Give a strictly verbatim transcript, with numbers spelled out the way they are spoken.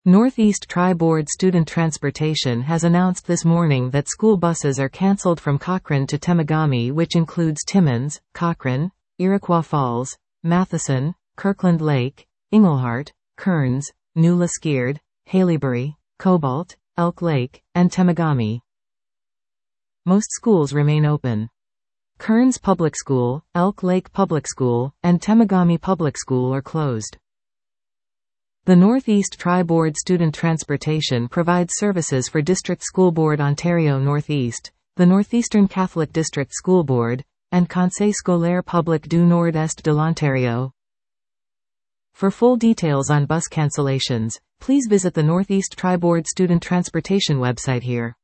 Northeast Tri-Board Student Transportation has announced this morning that school buses are cancelled from Cochrane to Temagami, which includes Timmins, Cochrane, Iroquois Falls, Matheson, Kirkland Lake, Englehart, Kearns, New Liskeard, Haileybury, Cobalt, Elk Lake, and Temagami. Most schools remain open. Kearns Public School, Elk Lake Public School, and Temagami Public School are closed. The Northeast Tri-Board Student Transportation provides services for District School Board Ontario Northeast, the Northeastern Catholic District School Board, and Conseil scolaire public du Nord-Est de l'Ontario. For full details on bus cancellations, please visit the Northeast Tri-Board Student Transportation website here.